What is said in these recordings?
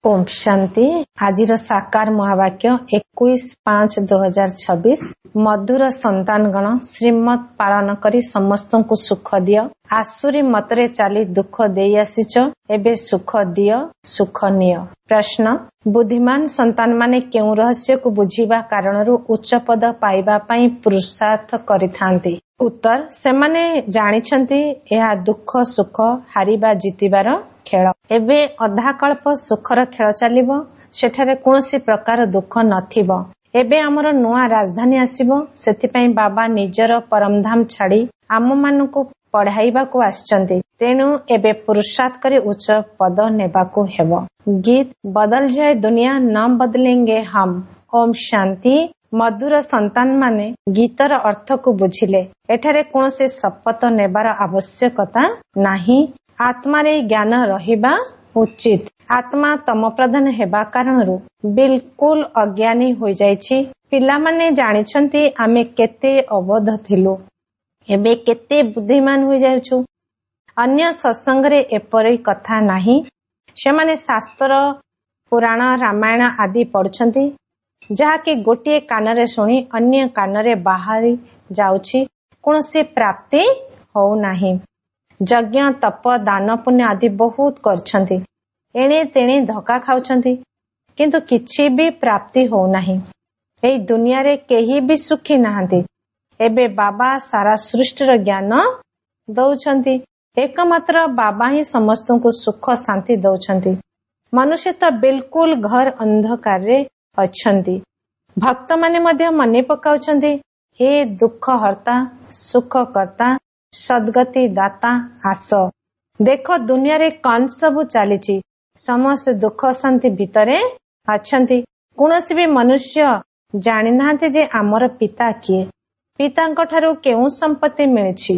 ओम शांति। आज साकार महावाक्य 21/5/2026। मधुर संतानगण श्रीमत पालन करी समस्त को सुख दिय। आसुरी मतरे चाली दुख देई आसीच, एबे सुख दिय सुख निय। प्रश्न, बुद्धिमान संतान माने केउ रहस्य को बुझीबा कारणरू उच्च पद पाइबा पई पुरुषार्थ करिथांती? उत्तर, सेमाने जानिछंती एहा दुख सुख हारिबा जितिबार खेल। एबे अधाकल्प सुखर खेल चलिबो, सेठारे कोनोसी प्रकार दुख नथिबो। एबे हमर नुआ राजधानी आसीबो, सेथिपई बाबा निजर परमधाम छाड़ी आम मानकु पढ़ाइबाकु आछंती। तेनु एबे पुरुषार्थ करी उच्च पद नेबाकु हेबो। गीत, बदल जाए दुनिया न बदलेंगे हम। ओम शांति। मधुर संतान माने गीतर अर्थ को बुझिले एठारे कोनोसी शपथ नेबार आवश्यकता नाही। आत्मारे ज्ञान रहिबा उचित। आत्मा तम प्रधान हेबा कारणरू बिल्कुल अज्ञानी हो जाइछि। पिला माने जानिछंती आमे केते अबोध थिलु, एबे केते बुद्धिमान हो जाउछु। अन्य सत्संगरे एपरि कथा नाही। सेमाने शास्त्र पुराण रामायण आदि पढुछंती, जहा कि गोटे कानरे सुनी अन्य कानरे बाहरी जाउछि, कोनोसी प्राप्ति हो नाही। यज्ञ तप दान पुण्य आदि बहुत करछंती, एणे तेणे धक्का खाउछंती, किंतु किछि भी प्राप्ति हो नाही। एई दुनिया रे केही भी सुखी नाहंती। एबे बाबा सारा सृष्टिर ज्ञान दउछंती। एकमात्र बाबा ही समस्त को सुख शांति दउछंती। मनुष्य तो बिल्कुल घर अंधकार रे अछंती। भक्त माने मध्य मने पकाउछंती, हे दुख हर्ता सुख करता सद्गति दाता आस। देखो दुनिया रे कौन सब चलीची, समस्त दुख शांति भितरे अछंती। कोनोसी भी मनुष्य जानि नाहंती जे आमर पिता किए, पितांक ठारू केउ संपत्ति मिलिछि।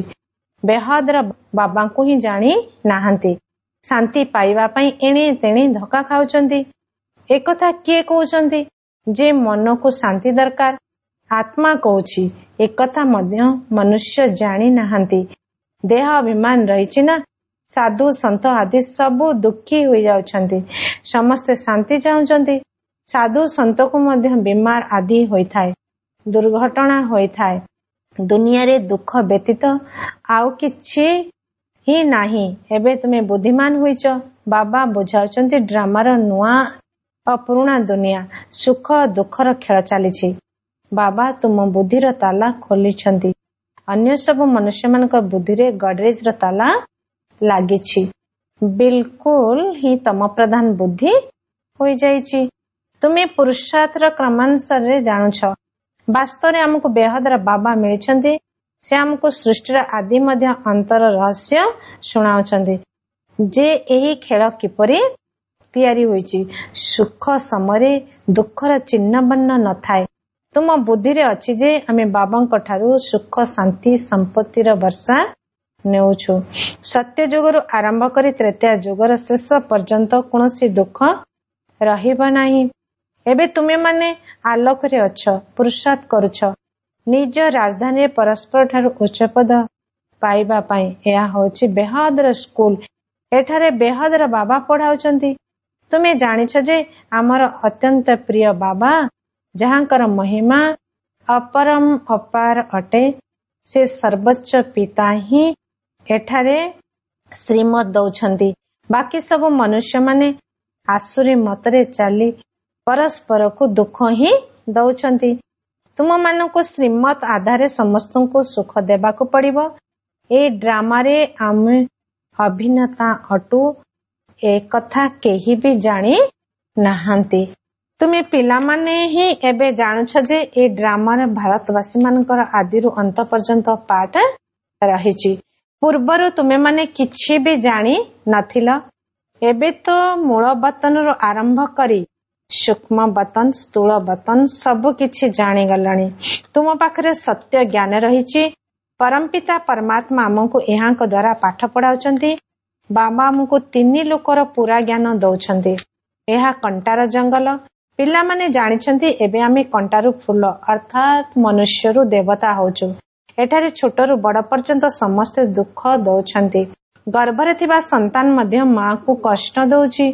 बेहदर बाबा को ही जानि नाहंती। शांति पाइबा पई एणे तेणे धक्का खाउछंती। एकथा किए कहउछंती जे मन को शांति दरकार, आत्मा कहूछि एकथा मध्य मनुष्य जानि नाहंती। देह अभिमान रहिछि ना, साधु संत आदि सबु दुखी होई जाउछंती, समस्त शांति चाहुछंती। साधु संत को मध्य बीमार आदि होइथाय, दुर्घटना होइथाय। दुनिया रे दुख व्यतीत आउ किछि ही नाही। एबे तुमे बुद्धिमान होइछ। बाबा बुझाउछंती ड्रामार नुआ पुराना दुनिया सुख दुखर खेल चलीछि। बाबा तुम बुद्धिर ताला खोलिछंती। अन्य सब मनुष्य मान बुद्धि रे गडरेज र ताला लागिछि। बिल्कुल ही तम प्रधान बुद्धि होई जाइछि। तुमे पुरुषार्थ र क्रमानुसार रे जानुछ। वास्तव रे हमको बेहदर बाबा मिलिछंती। से हमको सृष्टिर आदि मध्य अंतर रहस्य सुनाउछंती जे एही खेल किपरि तैयारी होइछि। सुख समरे दुखर चिन्ह बन्न न थाए। तुम बुद्धि रे अछि जे आमे बाबांक ठारू सुख शांति संपत्तिर वर्षा नेउछु। सत्य युगरु आरंभ करी त्रेता युगर शेष पर्यंत कोनोसी दुख रहिबा नाही। एबे तुमे माने आलोक रे अछ, पुरुषार्थ करूछ। निज राजधानी रे परस्पर ठारू उच्च पद पाइबा पई एहा होछि बेहदर स्कूल। एठारे बेहदर बाबा पढ़ाउछंती। तुमे जानिछ जे हमर अत्यंत प्रिय बाबा, जहांकर महिमा अपरम अपार अटे, से सर्वोच्च पिता ही एठारे श्रीमत दउछंती। बाकी सब मनुष्य माने आसुरी मतरे चाली परस्पर को दुख ही दउछंती। तुम मानको श्रीमत आधारे समस्त को सुख देबाको पड़िबो। ए ड्रामा रे आमे अभिनेता अटू, एक कथा केही भी जानी नाहंती। तुमे पिला माने ही एबे जानुछ जे ए ड्रामा रे भारतवासी मानकर आदिरु अंत पर्यंत पाठ रहिछि। पूर्वरु तुमे माने किछि भी जानी नथिल। एबे तो मूल बतन रो आरंभ करी सूक्ष्म बतन स्थूल बतन सब किछि जानी गलानी। तुम पाखरे सत्य ज्ञान रहिछि। परमपिता परमात्मा हमको एहांक द्वारा पाठ पढ़ाउछंती। बाबा हमको 3 लोकर पूरा ज्ञान दउछंती। एहा कंटार जंगल। पिला माने जानिछंती एबे आमे कंटारू फूल अर्थात मनुष्यरू देवता होछु। एठारे छोटरू बड़ पर्यंत समस्त दुख दउछंती। गर्भरे थिबा संतान मध्य मां को कष्ट दउछि।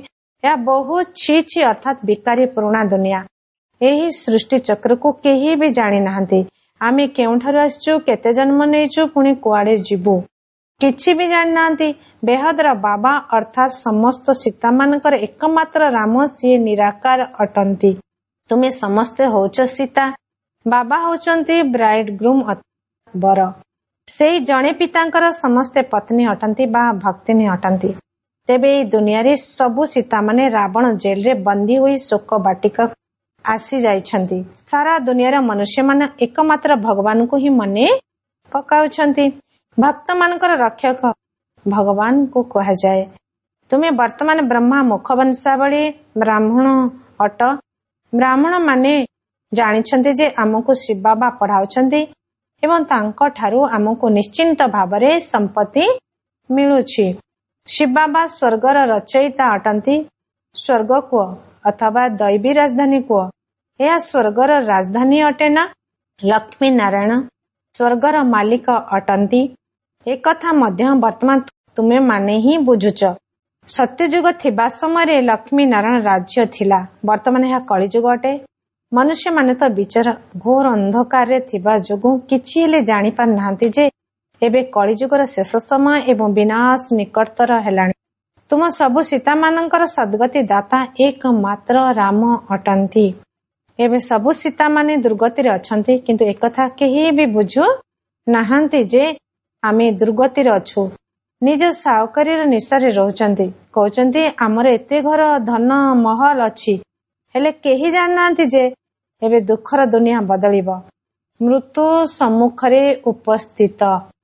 ଏହା ବହୁତ ଛି ଛି ଅର୍ଥାତ୍ ବିକାରୀ ପୁରୁଣା ଦୁନିଆ। ଏହି ସୃଷ୍ଟି ଚକ୍ରକୁ କେହି ବି ଜାଣି ନାହାନ୍ତି। ଆମେ କେଉଁଠାରୁ ଆସିଛୁ, କେତେ ଜନ୍ମ ନେଇଛୁ, ପୁଣି କୁଆଡେ ଯିବୁ, କିଛି ବି ଜାଣିନାହାନ୍ତି। ବେହଦର ବାବା ଅର୍ଥାତ୍ ସମସ୍ତ ସୀତାମାନଙ୍କର ଏକମାତ୍ର ରାମ, ସିଏ ନିରାକାର ଅଟନ୍ତି। ତୁମେ ସମସ୍ତେ ହଉଛ ସୀତା, ବାବା ହଉଛନ୍ତି ବ୍ରାଇଡ୍ ଗ୍ରୁମ୍ ବର। ସେଇ ଜଣେ ପିତାଙ୍କର ସମସ୍ତେ ପତ୍ନୀ ଅଟନ୍ତି ବା ଭକ୍ତିନୀ ଅଟନ୍ତି। ତେବେ ଏହି ଦୁନିଆରେ ସବୁ ସୀତାମାନେ ରାବଣ ଜେଲରେ ବନ୍ଦୀ ହୋଇ ଶୋକ ବାଟିକା ଆସି ଯାଇଛନ୍ତି। ସାରା ଦୁନିଆର ମନୁଷ୍ୟମାନେ ଏକମାତ୍ର ଭଗବାନଙ୍କୁ ହିଁ ମନେ ପକାଉଛନ୍ତି। ଭକ୍ତ ମାନଙ୍କର ରକ୍ଷକ ଭଗବାନଙ୍କୁ କୁହାଯାଏ। ତୁମେ ବର୍ତ୍ତମାନ ବ୍ରହ୍ମା ମୁଖ ବଂଶାବଳୀ ବ୍ରାହ୍ମଣ ଅଟ। ବ୍ରାହ୍ମଣ ମାନେ ଜାଣିଛନ୍ତି ଯେ ଆମକୁ ଶିବ ବାବା ପଢାଉଛନ୍ତି ଏବଂ ତାଙ୍କ ଠାରୁ ଆମକୁ ନିଶ୍ଚିନ୍ତ ଭାବରେ ସମ୍ପତ୍ତି ମିଳୁଛି। ଶିବ ବାବା ସ୍ୱର୍ଗର ରଚୟିତା ଅଟନ୍ତି। ସ୍ୱର୍ଗ କୁହ ଅଥବା ଦୈବୀ ରାଜଧାନୀ କୁହ, ଏହା ସ୍ୱର୍ଗର ରାଜଧାନୀ ଅଟେ ନା? ଲକ୍ଷ୍ମୀ ନାରାୟଣ ସ୍ୱର୍ଗର ମାଲିକ ଅଟନ୍ତି। ଏକଥା ମଧ୍ୟ ବର୍ତ୍ତମାନ ତୁମେ ମାନେ ହିଁ ବୁଝୁଛ। ସତ୍ୟଯୁଗ ଥିବା ସମୟରେ ଲକ୍ଷ୍ମୀ ନାରାୟଣ ରାଜ୍ୟ ଥିଲା। ବର୍ତ୍ତମାନ ଏହା କଳିଯୁଗ ଅଟେ। ମନୁଷ୍ୟମାନେ ତ ବିଚାର ଘୋର ଅନ୍ଧକାରରେ ଥିବା ଯୋଗୁଁ କିଛି ହେଲେ ଜାଣିପାରୁନାହାନ୍ତି ଯେ ଏବେ କଳିଯୁଗର ଶେଷ ସମୟ ଏବଂ ବିନାଶ ନିକଟତର ହେଲାଣି। ତୁମ ସବୁ ସୀତାମାନଙ୍କର ସଦ୍ଗତି ଦାତା ଏକମାତ୍ର ରାମ ଅଟନ୍ତି। ଏବେ ସବୁ ସୀତାମାନେ ଦୁର୍ଗତିରେ ଅଛନ୍ତି, କିନ୍ତୁ ଏକଥା କେହି ବି ବୁଝୁ ନାହାନ୍ତି ଯେ ଆମେ ଦୁର୍ଗତିରେ ଅଛୁ। ନିଜ ସାଉକାରୀର ନିଶାରେ ରହୁଛନ୍ତି। କହୁଛନ୍ତି ଆମର ଏତେ ଘର ଧନ ମହଲ ଅଛି, ହେଲେ କେହି ଜାଣିନାହାନ୍ତି ଯେ ଏବେ ଦୁଃଖର ଦୁନିଆ ବଦଳିବ। ମୃତ୍ୟୁ ସମ୍ମୁଖରେ ଉପସ୍ଥିତ,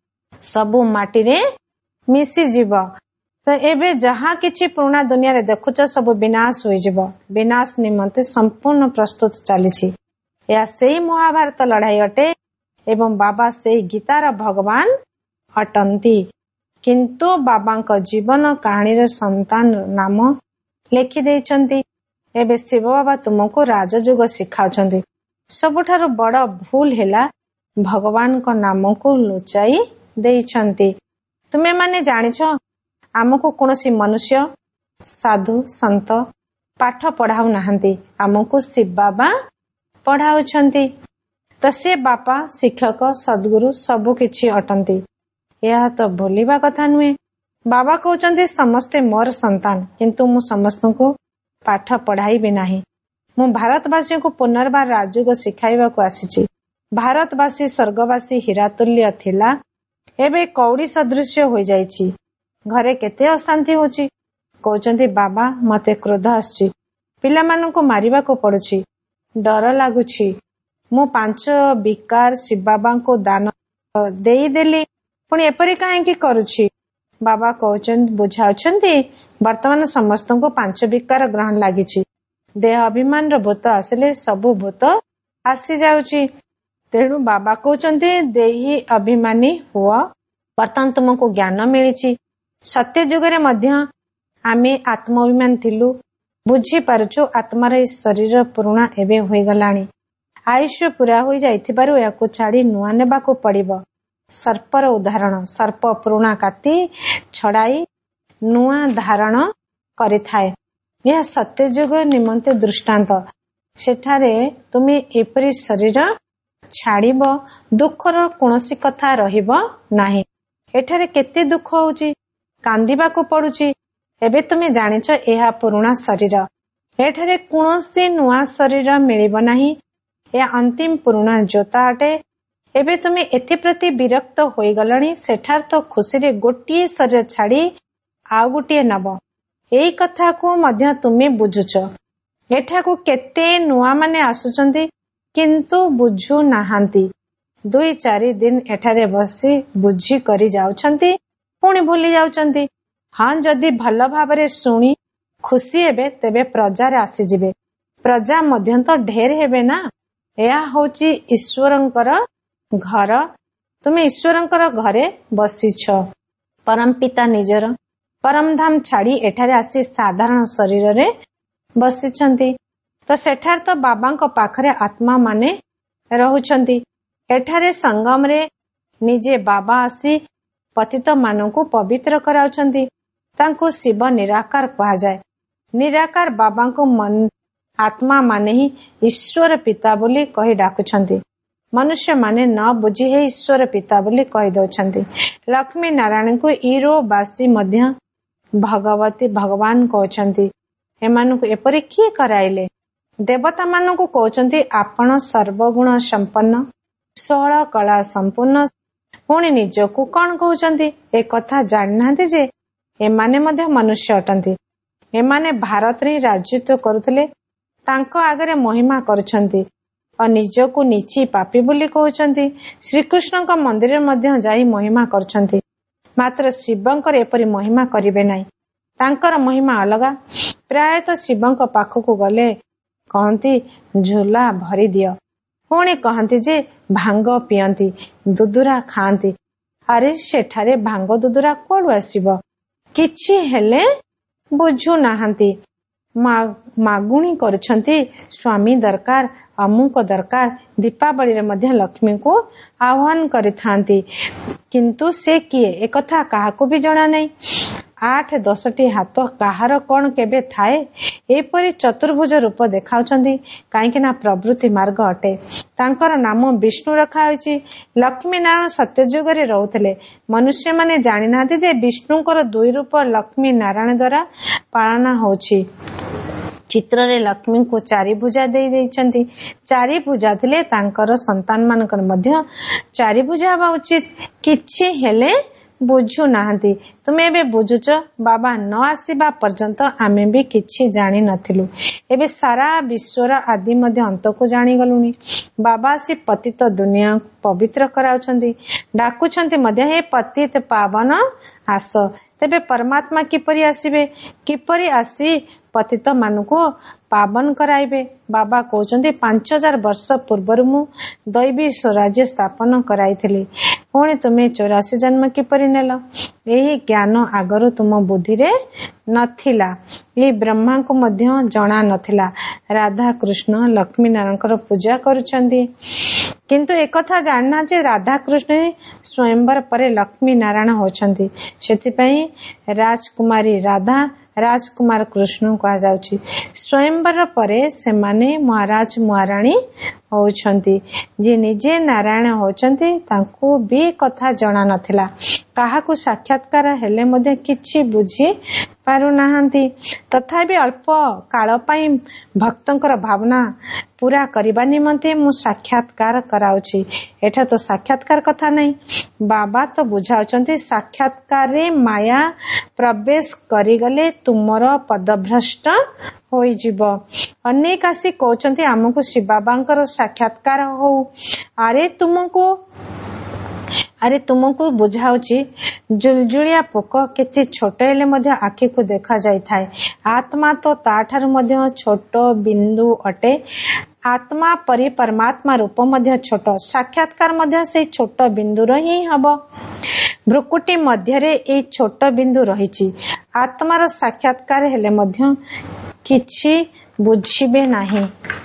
ସବୁ ମାଟିରେ ମିଶିଯିବ। ତ ଏବେ ଯାହା କିଛି ପୁରୁଣା ଦୁନିଆରେ ଦେଖୁଛ ସବୁ ବିନାଶ ହୋଇଯିବ। ବିନାଶ ନିମନ୍ତେ ସମ୍ପୂର୍ଣ୍ଣ ପ୍ରସ୍ତୁତ ଚାଲିଛି। ଏହା ସେଇ ମହାଭାରତ ଲଢାଇ ଅଟେ ଏବଂ ବାବା ସେଇ ଗୀତାର ଭଗବାନ ଅଟନ୍ତି। କିନ୍ତୁ ବାବାଙ୍କ ଜୀବନ କାହାଣୀର ସନ୍ତାନ ନାମ ଲେଖିଦେଇଛନ୍ତି। ଏବେ ଶିବ ବାବା ତୁମକୁ ରାଜଯୋଗ ଶିଖାଉଛନ୍ତି। ସବୁଠାରୁ ବଡ ଭୁଲ ହେଲା ଭଗବାନଙ୍କ ନାମକୁ ଲୁଚାଇ ଦେଇଛନ୍ତି। ତୁମେ ମାନେ ଜାଣିଛ ଆମକୁ କୌଣସି ମନୁଷ୍ୟ, ସାଧୁ, ସନ୍ଥ ପାଠ ପଢାଉ ନାହାନ୍ତି। ଆମକୁ ଶିବ ବାବା ପଢାଉଛନ୍ତି। ତ ସେ ବାପା, ଶିକ୍ଷକ, ସଦ୍ଗୁରୁ ସବୁ କିଛି ଅଟନ୍ତି। ଏହା ତ ଭୁଲିବା କଥା ନୁହେଁ। ବାବା କହୁଛନ୍ତି ସମସ୍ତେ ମୋର ସନ୍ତାନ, କିନ୍ତୁ ମୁଁ ସମସ୍ତଙ୍କୁ ପାଠ ପଢାଇବି ନାହିଁ। ମୁଁ ଭାରତବାସୀଙ୍କୁ ପୁନର୍ବାର ରାଜଯୋଗ ଶିଖାଇବାକୁ ଆସିଛି। ଭାରତବାସୀ ସ୍ୱର୍ଗବାସୀ ହୀରାତୁଲ୍ୟ ଥିଲା, ଏବେ କଉଡି ସଦୃଶ୍ୟ ହୋଇଯାଇଛି। ଘରେ କେତେ ଅଶାନ୍ତି ହଉଛି। କହୁଛନ୍ତି ବାବା ମତେ କ୍ରୋଧ ଆସୁଛି, ପିଲାମାନଙ୍କୁ ମାରିବାକୁ ପଡୁଛି, ଡର ଲାଗୁଛି। ମୁଁ 5 ବିକାର ଶିବ ବାବାଙ୍କୁ ଦାନ ଦେଇଦେଲି, ପୁଣି ଏପରି କାହିଁକି କରୁଛି? ବାବା କହୁଛନ୍ତି, ବୁଝାଉଛନ୍ତି ବର୍ତ୍ତମାନ ସମସ୍ତଙ୍କୁ 5 ବିକାର ଗ୍ରହଣ ଲାଗିଛି। ଦେହ ଅଭିମାନର ଭୂତ ଆସିଲେ ସବୁ ଭୂତ ଆସିଯାଉଛି। ତେଣୁ ବାବା କହୁଛନ୍ତି ଦେହି ଅଭିମାନୀ ହୁଅ। ବର୍ତ୍ତମାନ ତୁମକୁ ଜ୍ଞାନ ମିଳିଛି। ସତ୍ୟ ଯୁଗରେ ମଧ୍ୟ ଆମେ ଆତ୍ମ ଅଭିମାନ ଥିଲୁ। ବୁଝିପାରୁଛୁ ଆତ୍ମାର ଏହି ଶରୀର ପୁରୁଣା ଏବେ ହୋଇଗଲାଣି। ଆୟୁଷ ପୁରା ହୋଇଯାଇଥିବାରୁ ଏହାକୁ ଛାଡି ନୂଆ ନେବାକୁ ପଡିବ। ସର୍ପର ଉଦାହରଣ, ସର୍ପ ପୁରୁଣା କାତି ଛଡାଇ ନୂଆ ଧାରଣ କରିଥାଏ। ଏହା ସତ୍ୟଯୁଗ ନିମନ୍ତେ ଦୃଷ୍ଟାନ୍ତ। ସେଠାରେ ତୁମେ ଏପରି ଶରୀର ଛାଡିବ, ଦୁଃଖର କୌଣସି କଥା ରହିବ ନାହିଁ। ଏଠାରେ କେତେ ଦୁଃଖ ହଉଛି, କାନ୍ଦିବାକୁ ପଡୁଛି। ଏବେ ତୁମେ ଜାଣିଛ ଏହା ପୁରୁଣା ଶରୀର। ଏଠାରେ କୌଣସି ନୂଆ ଶରୀର ମିଳିବ ନାହିଁ। ଏହା ଅନ୍ତିମ ପୁରୁଣା ଜୋତା ଅଟେ। ଏବେ ତୁମେ ଏଥିପ୍ରତି ବିରକ୍ତ ହୋଇଗଲଣି। ସେଠାରେ ତ ଖୁସିରେ ଗୋଟିଏ ଶରୀର ଛାଡି ଆଉ ଗୋଟିଏ ନବ। ଏଇ କଥାକୁ ମଧ୍ୟ ତୁମେ ବୁଝୁଛ। ଏଠାକୁ କେତେ ନୂଆ ମାନେ ଆସୁଛନ୍ତି, କିନ୍ତୁ ବୁଝୁ ନାହାନ୍ତି। 2-4 ଦିନ ଏଠାରେ ବସି ବୁଝି କରି ଯାଉଛନ୍ତି, ପୁଣି ଭୁଲି ଯାଉଛନ୍ତି। ହଁ, ଯଦି ଭଲ ଭାବରେ ଶୁଣି ଖୁସି ହେବେ ତେବେ ପ୍ରଜାରେ ଆସିଯିବେ। ପ୍ରଜା ମଧ୍ୟ ତ ଢେର ହେବେ ନା। ଏହା ହଉଛି ଈଶ୍ୱରଙ୍କର ଘର। ତୁମେ ଈଶ୍ୱରଙ୍କର ଘରେ ବସିଛ। ପରମ ପିତା ନିଜର ପରମଧାମ ଛାଡି ଏଠାରେ ଆସି ସାଧାରଣ ଶରୀରରେ ବସିଛନ୍ତି। ତ ସେଠାରେ ତ ବାବାଙ୍କ ପାଖରେ ଆତ୍ମା ମାନେ ରହୁଛନ୍ତି। ଏଠାରେ ସଙ୍ଗମରେ ନିଜେ ବାବା ଆସି ପତିତ ମାନଙ୍କୁ ପବିତ୍ର କରାଉଛନ୍ତି। ତାଙ୍କୁ ଶିବ ନିରାକାର କୁହାଯାଏ। ନିରାକାର ବାବାଙ୍କୁ ଆତ୍ମା ମାନେ ହିଁ ଈଶ୍ୱର ପିତା ବୋଲି କହି ଡାକୁଛନ୍ତି। ମନୁଷ୍ୟ ମାନେ ନ ବୁଝି ହେ ଈଶ୍ୱର ପିତା ବୋଲି କହିଦଉଛନ୍ତି। ଲକ୍ଷ୍ମୀ ନାରାୟଣଙ୍କୁ ଇରୋବାସୀ ମଧ୍ୟ ଭଗବତୀ ଭଗବାନ କହୁଛନ୍ତି। ଏମାନଙ୍କୁ ଏପରି କିଏ କରାଇଲେ? ଦେବତା ମାନଙ୍କୁ କହୁଛନ୍ତି ଆପଣ ସର୍ବଗୁଣ ସମ୍ପନ୍ନ, 16 କଳା ସମ୍ପୂର୍ଣ୍ଣ। ପୁଣି ନିଜକୁ କଣ କହୁଛନ୍ତି? ଏ କଥା ଜାଣିନାହାନ୍ତି ଯେ ଏମାନେ ମଧ୍ୟ ମନୁଷ୍ୟ ଅଟନ୍ତି। ଏମାନେ ଭାରତରେ ହିଁ ରାଜତ୍ୱ କରୁଥିଲେ। ତାଙ୍କ ଆଗରେ ମହିମା କରୁଛନ୍ତି ଓ ନିଜକୁ ନିଚି ପାପୀ ବୋଲି କହୁଛନ୍ତି। ଶ୍ରୀକୃଷ୍ଣଙ୍କ ମନ୍ଦିରରେ ମଧ୍ୟ ଯାଇ ମହିମା କରୁଛନ୍ତି। ମାତ୍ର ଶିବଙ୍କର ଏପରି ମହିମା କରିବେ ନାହିଁ। ତାଙ୍କର ମହିମା ଅଲଗା। ପ୍ରାୟତଃ ଶିବଙ୍କ ପାଖକୁ ଗଲେ କହନ୍ତି ଝୁଲା ଭରି ଦିଅ। ପୁଣି କହନ୍ତି ଯେ ଭାଙ୍ଗ ପିଅନ୍ତି, ଦୁଦୁରା ଖାଆନ୍ତି। ଆରେ ସେଠାରେ ଭାଙ୍ଗ ଦୁଦୁରା କୁଆଡୁ ଆସିବ? କିଛି ହେଲେ ବୁଝୁନାହାନ୍ତି। ମାଗୁଣି କରୁଛନ୍ତି ସ୍ୱାମୀ ଦରକାର, ଅମୁକ ଦରକାର। ଦୀପାବଳିରେ ମଧ୍ୟ ଲକ୍ଷ୍ମୀଙ୍କୁ ଆହ୍ୱାନ କରିଥାନ୍ତି। କିନ୍ତୁ ସେ କିଏ ଏକଥା କାହାକୁ ବି ଜଣା ନାହିଁ। 8-10ଟି ହାତ କାହାର କଣ କେବେ ଥାଏ? ଏପରି ଚତୁର୍ଭୁଜ ରୂପ ଦେଖାଉଛନ୍ତି କାହିଁକି ନା ପ୍ରବୃତ୍ତି ମାର୍ଗ ଅଟେ। ତାଙ୍କର ନାମ ବିଷ୍ଣୁ ରଖାହୋଇଛି। ଲକ୍ଷ୍ମୀ ନାରାୟଣ ସତ୍ୟଯୁଗରେ ରହୁଥିଲେ। ମନୁଷ୍ୟମାନେ ଜାଣିନାହାନ୍ତି ଯେ ବିଷ୍ଣୁଙ୍କର 2 ରୂପ ଲକ୍ଷ୍ମୀ ନାରାୟଣ ଦ୍ୱାରା ପାଳନ ହେଉଛି। ଚିତ୍ରରେ ଲକ୍ଷ୍ମୀଙ୍କୁ 4 ଭୁଜା ଦେଇଛନ୍ତି। 4 ଭୁଜା ଥିଲେ ତାଙ୍କର ସନ୍ତାନ ମାନଙ୍କର ମଧ୍ୟ 4 ଭୁଜା ହେବା ଉଚିତ। କିଛି ହେଲେ ବୁଝୁନାହାନ୍ତି। ତୁମେ ଏବେ ବୁଝୁଛ। ବାବା ନ ଆସିବା ପର୍ଯ୍ୟନ୍ତ ଆମେ ବି କିଛି ଜାଣିନଥିଲୁ। ଏବେ ସାରା ବିଶ୍ୱର ଆଦି ମଧ୍ୟ ଅନ୍ତକୁ ଜାଣିଗଲୁଣି। ବାବା ଆସି ପତିତ ଦୁନିଆକୁ ପବିତ୍ର କରାଉଛନ୍ତି। ଡାକୁଛନ୍ତି ମଧ୍ୟ ହେ ପତିତ ପାବନ ଆସ। ତେବେ ପରମାତ୍ମା କିପରି ଆସିବେ? କିପରି ଆସି ପତିତ ମାନଙ୍କୁ ପାବନ କରାଇବେ? ବାବା କହୁଛନ୍ତି 5000 ବର୍ଷ ପୂର୍ବରୁ ମୁଁ ଦୈବୀ ସ୍ୱରାଜ୍ୟ ସ୍ଥାପନ କରାଇଥିଲି। ପୁଣି ତୁମେ 84 ଜନ୍ମ କିପରି ନେଲ? ଏହି ଜ୍ଞାନ ଆଗରୁ ତୁମ ବୁଦ୍ଧିରେ ନଥିଲା। ଏହି ବ୍ରହ୍ମାଙ୍କୁ ମଧ୍ୟ ଜଣା ନଥିଲା। ରାଧା କୃଷ୍ଣ ଲକ୍ଷ୍ମୀ ନାରାୟଣଙ୍କର ପୂଜା କରୁଛନ୍ତି। କିନ୍ତୁ ଏକଥା ଜାଣିନାହାନ୍ତି ଯେ ରାଧାକୃଷ୍ଣ ସ୍ୱୟଂବର ପରେ ଲକ୍ଷ୍ମୀ ନାରାୟଣ ହେଉଛନ୍ତି। ସେଥିପାଇଁ ରାଜକୁମାରୀ ରାଧା, ରାଜକୁମାର କୃଷ୍ଣ କୁହାଯାଉଛି। ସ୍ୱୟଂବର ପରେ ସେମାନେ ମହାରାଜ ମହାରାଣୀ ହେଉଛନ୍ତି। ଯିଏ ନିଜେ ନାରାୟଣ ହେଉଛନ୍ତି ତାଙ୍କୁ ବି କଥା ଜଣା ନଥିଲା। କାହାକୁ ସାକ୍ଷାତକାର ହେଲେ ମଧ୍ୟ କିଛି ବୁଝି ପାରୁନାହାନ୍ତି। ତଥାପି ଅଳ୍ପ କାଳ ପାଇଁ ଭକ୍ତଙ୍କର ଭାବନା ପୁରା କରିବା ନିମନ୍ତେ ମୁଁ ସାକ୍ଷାତକାର କରାଉଛି। ଏଟା ତ ସାକ୍ଷାତକାର କଥା ନାହିଁ। ବାବା ତ ବୁଝାଉଛନ୍ତି ସାକ୍ଷାତକାରରେ ମାୟା ପ୍ରବେଶ କରିଗଲେ ତୁମର ପଦଭ୍ରଷ୍ଟ ହୋଇଯିବ। ଅନେକ ଆସି କହୁଛନ୍ତି ଆମକୁ ଶିବ ବାବାଙ୍କର ସାକ୍ଷାତକାର ହଉ। ଆରେ ତୁମକୁ ବୁଝାଉଛି ଜୁଳଜୁଳିଆ ପୋକ କେତେ ଛୋଟ ହେଲେ ମଧ୍ୟ ଆଖିକୁ ଦେଖା ଯାଇଥାଏ। ଆତ୍ମା ତ ତାଠାରୁ ମଧ୍ୟ ଛୋଟ ବିନ୍ଦୁ ଅଟେ। ଆତ୍ମା ପରି ପରମାତ୍ମା ରୂପ ମଧ୍ୟ ଛୋଟ। ସାକ୍ଷାତକାର ମଧ୍ୟ ସେଇ ଛୋଟ ବିନ୍ଦୁର ହିଁ ହବ। ଭ୍ରୁକୁଟି ମଧ୍ୟରେ ଏଇ ଛୋଟ ବିନ୍ଦୁ ରହିଛି। ଆତ୍ମାର ସାକ୍ଷାତକାର ହେଲେ ମଧ୍ୟ କିଛି ବୁଝିବେ ନାହିଁ।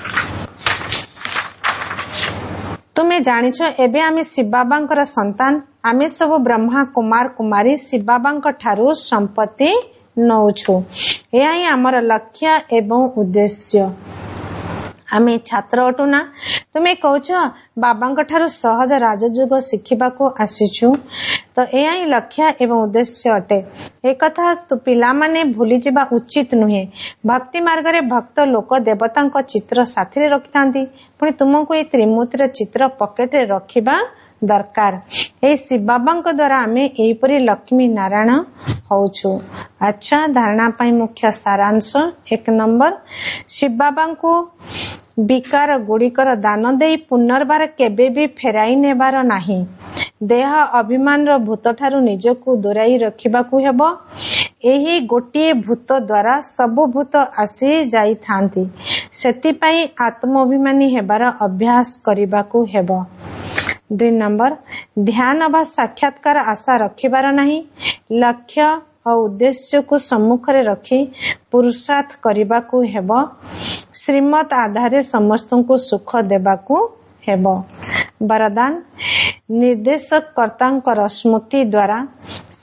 ତୁମେ ଜାଣିଛ ଏବେ ଆମେ ଶିବ ବାବାଙ୍କର ସନ୍ତାନ। ଆମେ ସବୁ ବ୍ରହ୍ମା କୁମାର କୁମାରୀ ଶିବ ବାବାଙ୍କ ଠାରୁ ସମ୍ପତ୍ତି ନଉଛୁ। ଏହା ହିଁ ଆମର ଲକ୍ଷ୍ୟ ଏବଂ ଉଦ୍ଦେଶ୍ୟ। ଆମେ ଛାତ୍ର ଅଟୁ ନା? ତୁମେ କହୁଛ ବାବାଙ୍କ ଠାରୁ ସହଜ ରାଜଯୋଗ ଶିଖିବାକୁ ଆସିଛୁ। ତ ଏହା ହିଁ ଲକ୍ଷ୍ୟ ଏବଂ ଉଦ୍ଦେଶ୍ୟ ଅଟେ। ଏକଥା ପିଲାମାନେ ଭୁଲିଯିବା ଉଚିତ ନୁହେଁ। ଭକ୍ତି ମାର୍ଗରେ ଭକ୍ତ ଲୋକ ଦେବତାଙ୍କ ଚିତ୍ର ସାଥିରେ ରଖିଥାନ୍ତି। ପୁଣି ତୁମକୁ ଏହି ତ୍ରିମୂର୍ତ୍ତିର ଚିତ୍ର ପକେଟରେ ରଖିବା ଦରକାର। ଏହି ଶିବ ବାବାଙ୍କ ଦ୍ୱାରା ଆମେ ଏହିପରି ଲକ୍ଷ୍ମୀ ନାରାୟଣ ହଉଛୁ। ଆଚ୍ଛା, ଧାରଣା ପାଇଁ ମୁଖ୍ୟ ସାରାଂଶ। 1 ନମ୍ବର, ଶିବ ବାବାଙ୍କୁ ବିକାର ଗୁଡିକର ଦାନ ଦେଇ ପୁନର୍ବାର କେବେ ବି ଫେରାଇ ନେବାର ନାହିଁ। ଦେହ ଅଭିମାନର ଭୂତ ଠାରୁ ନିଜକୁ ଦୂରାଇ ରଖିବାକୁ ହେବ। ଏହି ଗୋଟିଏ ଭୂତ ଦ୍ୱାରା ସବୁ ଭୂତ ଆସି ଯାଇଥାନ୍ତି। ସେଥିପାଇଁ ଆତ୍ମ-ଅଭିମାନୀ ହେବାର ଅଭ୍ୟାସ କରିବାକୁ ହେବ। 2 ନମ୍ବର, ଧ୍ୟାନ ବା ସାକ୍ଷାତକାର ଆଶା ରଖିବାର ନାହିଁ। ଲକ୍ଷ୍ୟ ଓ ଉଦ୍ଦେଶ୍ୟକୁ ସମ୍ମୁଖରେ ରଖି ପୁରୁଷାର୍ଥ କରିବାକୁ ହେବ। ଶ୍ରୀମତ ଆଧାରରେ ସମସ୍ତଙ୍କୁ ସୁଖ ଦେବାକୁ ହେବ। ବରଦାନ, ନିର୍ଦ୍ଦେଶକର୍ତ୍ତାଙ୍କର ସ୍ମୃତି ଦ୍ୱାରା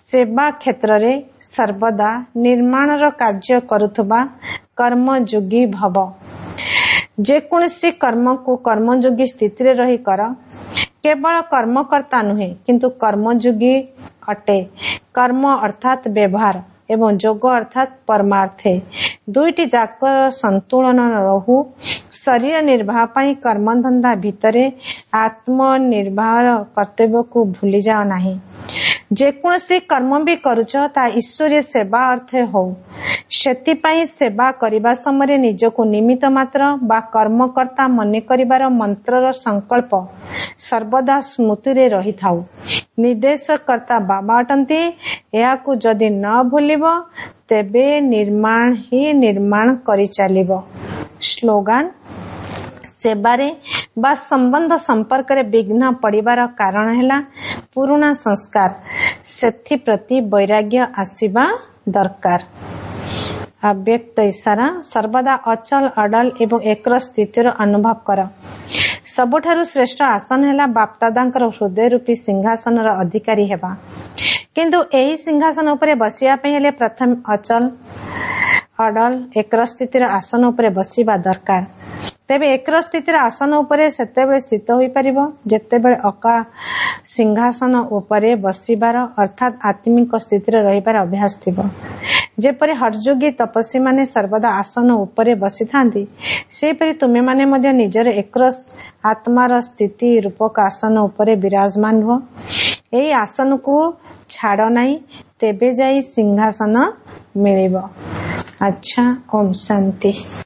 सेवा क्षेत्र रे सर्वदा निर्माणर कार्य करुथुबा कर्मयोगी भव। जेकोसी कर्म को कर्मयोगी स्थिति रे रही कर। केवल कर्मकर्ता नुहे किंतु कर्मयोगी अटे। कर्म अर्थात व्यवहार एवं जोग अर्थात परमार्थे दुईटी जाक संतुलन रहु। शरीर निर्वाह पाई कर्मधंदा भितरे आत्मनिर्भर कर्तव्य को भूली जाओ नहीं। जेकोसी कर्म भी करुच ता ईश्वरीय सेवा अर्थ हो। सेतिपाई सेवा करिबा समय निजको निमित्त मात्र बा कर्मकर्ता मने करिबार मंत्रर संकल्प सर्वदा स्मृति रे रही थाउ। निर्देशकर्ता बाबा अटंती। याकू जदि न भूलिबो तेबे निर्माण ही निर्माण करि चलिबो। स्लोगान सेवारे बा संबंध संपर्क रे विघ्न पड़िबार कारण हैला पुराना संस्कार। सेथि प्रति वैराग्य आसीबा दरकार। अव्यक्त इशारा सर्वदा अचल अडल एवं एकर स्थितिर अनुभव कर। सबुठारु श्रेष्ठ आसन हैला बापदादांकर हृदय रूपी सिंहासन र अधिकारी हेबा। किंतु एही सिंहासन उपरे बसिया पे हेले प्रथम अचल अडल एकर स्थितिर आसन उपरे बसिबा दरकार। तेबे एकर स्थितिर आसन उपरे सेतेबेले स्थित होई परिबो जेतेबेले अका सिंहासन उपरे बसिबार अर्थात आत्मिक स्थितिर रहिबार अभ्यास थिबो। जेपरि हरजोगी तपस्वी माने सर्वदा आसन उपरे बसी थांती सेपरि तुमे माने मध्य निजर एकरस आत्मार स्थिति रूपक आसन उपरे विराजमान हो। एई आसन को छाड़ नहीं तेबे जाई सिंहासन मिलिबो। अच्छा, ओम शांति।